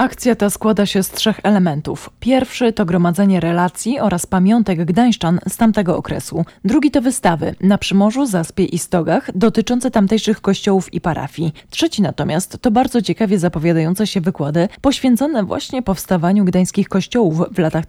Akcja ta składa się z 3 elementów. Pierwszy to gromadzenie relacji oraz pamiątek gdańszczan z tamtego okresu. Drugi to wystawy na Przymorzu, Zaspie i Stogach dotyczące tamtejszych kościołów i parafii. Trzeci natomiast to bardzo ciekawie zapowiadające się wykłady poświęcone właśnie powstawaniu gdańskich kościołów w latach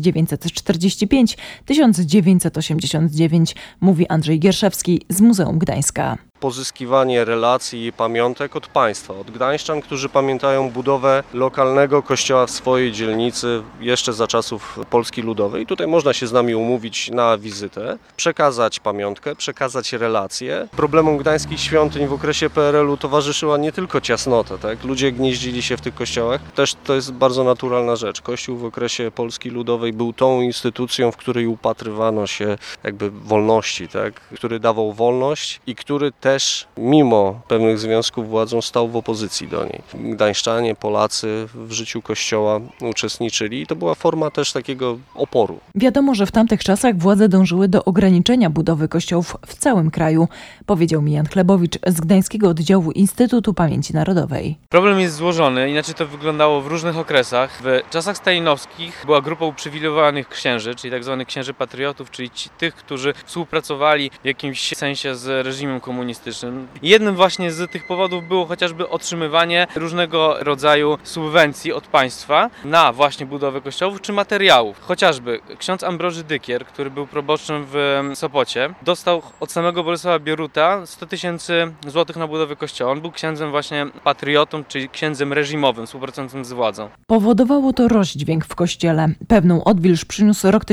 1945-1989, mówi Andrzej Gierszewski z Muzeum Gdańska. Pozyskiwanie relacji i pamiątek od państwa, od gdańszczan, którzy pamiętają budowę lokalnego kościoła w swojej dzielnicy jeszcze za czasów Polski Ludowej. Tutaj można się z nami umówić na wizytę, przekazać pamiątkę, przekazać relacje. Problemom gdańskich świątyń w okresie PRL-u towarzyszyła nie tylko ciasnota, tak? Ludzie gnieździli się w tych kościołach. Też to jest bardzo naturalna rzecz. Kościół w okresie Polski Ludowej był tą instytucją, w której upatrywano się jakby wolności, tak? Który dawał wolność i który też mimo pewnych związków władzą stał w opozycji do niej. Gdańszczanie, Polacy w życiu Kościoła uczestniczyli i to była forma też takiego oporu. Wiadomo, że w tamtych czasach władze dążyły do ograniczenia budowy kościołów w całym kraju, powiedział mi Jan Chlebowicz z Gdańskiego Oddziału Instytutu Pamięci Narodowej. Problem jest złożony, inaczej to wyglądało w różnych okresach. W czasach stalinowskich była grupa uprzywilejowanych księży, czyli tzw. księży patriotów, czyli tych, którzy współpracowali w jakimś sensie z reżimem komunistycznym. Jednym właśnie z tych powodów było chociażby otrzymywanie różnego rodzaju subwencji od państwa na właśnie budowę kościołów czy materiałów. Chociażby ksiądz Ambroży Dykier, który był proboszczem w Sopocie, dostał od samego Bolesława Bieruta 100 000 złotych na budowę kościoła. On był księdzem właśnie patriotą, czyli księdzem reżimowym, współpracującym z władzą. Powodowało to rozdźwięk w kościele. Pewną odwilż przyniósł rok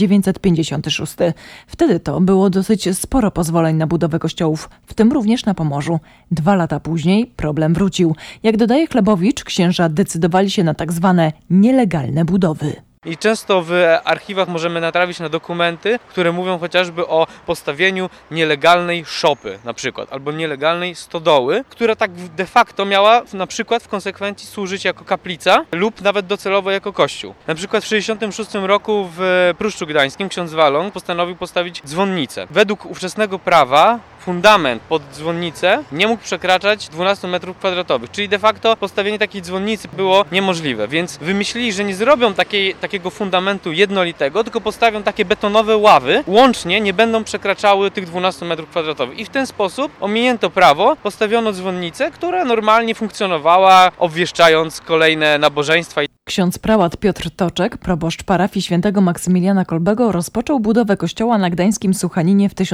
1956. Wtedy to było dosyć sporo pozwoleń na budowę kościołów, w tym również na Pomorzu. 2 lata później problem wrócił. Jak dodaje Chlebowicz, księża decydowali się na tak zwane nielegalne budowy. I często w archiwach możemy natrafić na dokumenty, które mówią chociażby o postawieniu nielegalnej szopy na przykład, albo nielegalnej stodoły, która tak de facto miała na przykład w konsekwencji służyć jako kaplica lub nawet docelowo jako kościół. Na przykład w 1966 roku w Pruszczu Gdańskim ksiądz Walon postanowił postawić dzwonnicę. Według ówczesnego prawa fundament pod dzwonnicę nie mógł przekraczać 12 m2, czyli de facto postawienie takiej dzwonnicy było niemożliwe, więc wymyślili, że nie zrobią takiego fundamentu jednolitego, tylko postawią takie betonowe ławy, łącznie nie będą przekraczały tych 12 m2. I w ten sposób ominięto prawo, postawiono dzwonnicę, która normalnie funkcjonowała, obwieszczając kolejne nabożeństwa. Ksiądz prałat Piotr Toczek, proboszcz parafii świętego Maksymiliana Kolbego, rozpoczął budowę kościoła na gdańskim Suchaninie w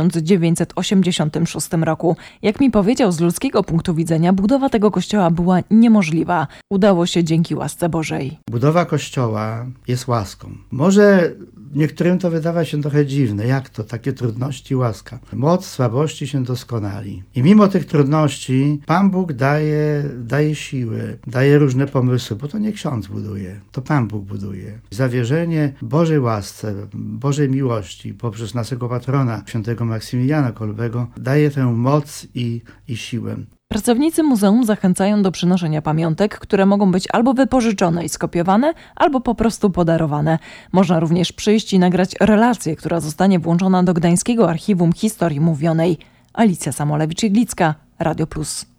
1986 roku. Jak mi powiedział, z ludzkiego punktu widzenia budowa tego kościoła była niemożliwa. Udało się dzięki łasce Bożej. Budowa kościoła jest łaską. Może niektórym to wydawać się trochę dziwne. Jak to? Takie trudności, łaska. Moc słabości się doskonali. I mimo tych trudności Pan Bóg daje siły, daje różne pomysły, bo to nie ksiądz buduje, to Pan Bóg buduje. Zawierzenie Bożej łasce, Bożej miłości poprzez naszego patrona, świętego Maksymiliana Kolbego, daje tę moc i siłę. Pracownicy muzeum zachęcają do przynoszenia pamiątek, które mogą być albo wypożyczone i skopiowane, albo po prostu podarowane. Można również przyjść i nagrać relację, która zostanie włączona do Gdańskiego Archiwum Historii Mówionej. Alicja Samolewicz-Iglicka, Radio Plus.